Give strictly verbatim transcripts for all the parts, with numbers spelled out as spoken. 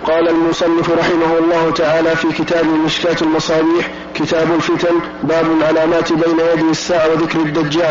قال المصنف رحمه الله تعالى في كتاب مشكاة المصابيح كتاب الفتن باب العلامات بين يدي الساعة وذكر الدجال.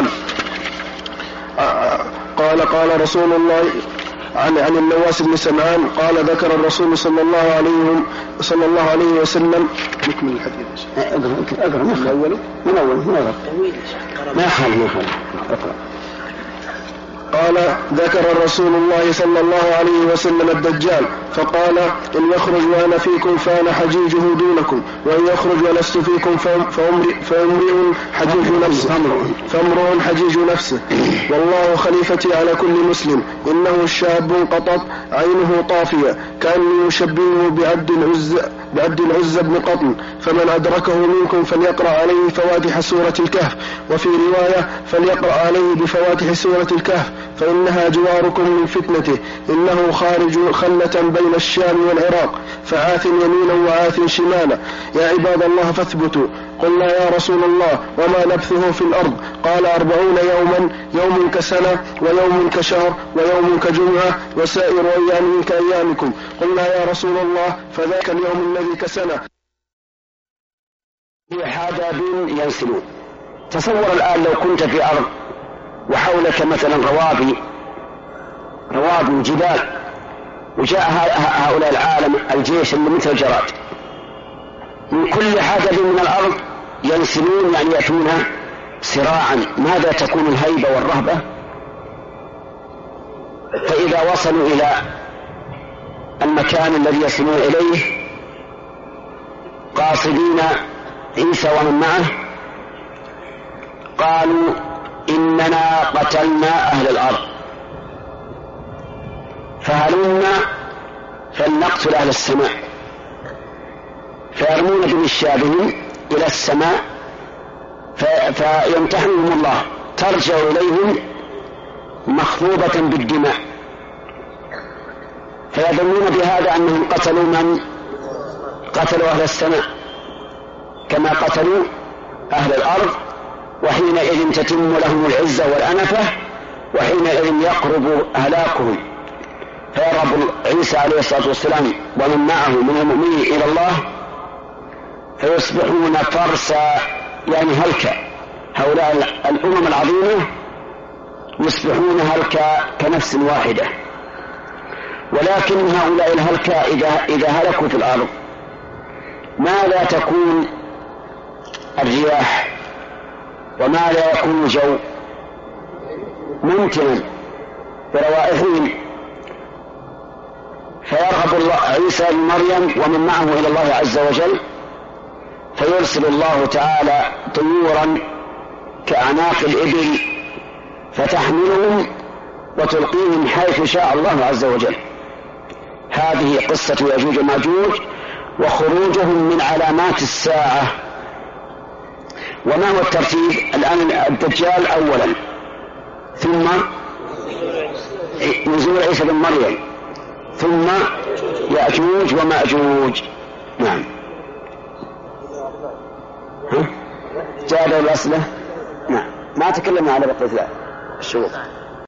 قال قال رسول الله عن عن النواس بن سمعان قال ذكر الرسول صلى الله عليه صلى الله عليه وسلم. نكمل الحديث. اقرأ اقرأ من أوله من أوله من أوله ما يخالف ما يخالف اقرأ. قال ذكر الرسول الله صلى الله عليه وسلم الدجال فقال إن يخرج وأنا فيكم فأنا حجيجه دونكم وإن يخرج ولست فيكم فامرئ حجيج نفسه فامرئ حجيج نفسه والله خليفتي على كل مسلم إنه شاب قطط عينه طافية كأني يشبهه بعبد العزى بعبد العزى بن قطن فمن أدركه منكم فليقرأ عليه فواتح سورة الكهف وفي رواية فليقرأ عليه بفواتح سورة الكهف فإنها جواركم من فتنته إنه خارج خلة بين الشام والعراق فعاث يمينا وعاث شمالا يا عباد الله فاثبتوا. قلنا يا رسول الله وما لبثه في الأرض؟ قال أربعون يوما يوم كسنة ويوم كشهر ويوم كجمعة وسائر أيام كأيامكم. قلنا يا رسول الله فذاك اليوم الذي كسنة. حادث ينسلون. تصور الآن لو كنت في أرض وحولك مثلا روابي روابي جبال وجاء هؤلاء العالم الجيش اللي مثل الجراد من كل حدث من الأرض ينسلون يعني يأتونها سراعا. ماذا تكون الهيبة والرهبة؟ فإذا وصلوا إلى المكان الذي يصلون إليه قاصدين عيسى ومن معه قالوا إننا قتلنا أهل الأرض فهلمنا فلنقتل أهل السماء فيرمون بمشابهم إلى السماء فيمتحنهم الله ترجع إليهم مخضوبة بالدماء فيظنون بهذا أنهم قتلوا من قتلوا أهل السماء كما قتلوا أهل الأرض وحينئذ تتم لهم العزة والأنفة وحينئذ يقرب هلاكهم فيرهب عيسى عليه الصلاة والسلام ومن معه من المؤمنين إلى الله فيصبحون فرسا يعني هلكا. هؤلاء الأمم العظيمة يصبحون هلكا كنفس واحدة. ولكن هؤلاء الهلكا إذا, إذا هلكوا في الأرض ماذا تكون الرياح وماذا يكون الجو؟ ممتنا بروائحهم. فيرغب الله عيسى بن مريم ومن معه إلى الله عز وجل فيرسل الله تعالى طيورا كأعناق الإبل فتحملهم وتلقيهم حيث شاء الله عز وجل. هذه قصة يأجوج وماجوج وخروجهم من علامات الساعة. وما هو الترتيب الآن؟ الدجال أولا ثم نزول عيسى بن مريم ثم يأجوج ومأجوج. نعم. ها؟ جاء الأسئلة. نعم ما تكلمنا على بقية الشروط.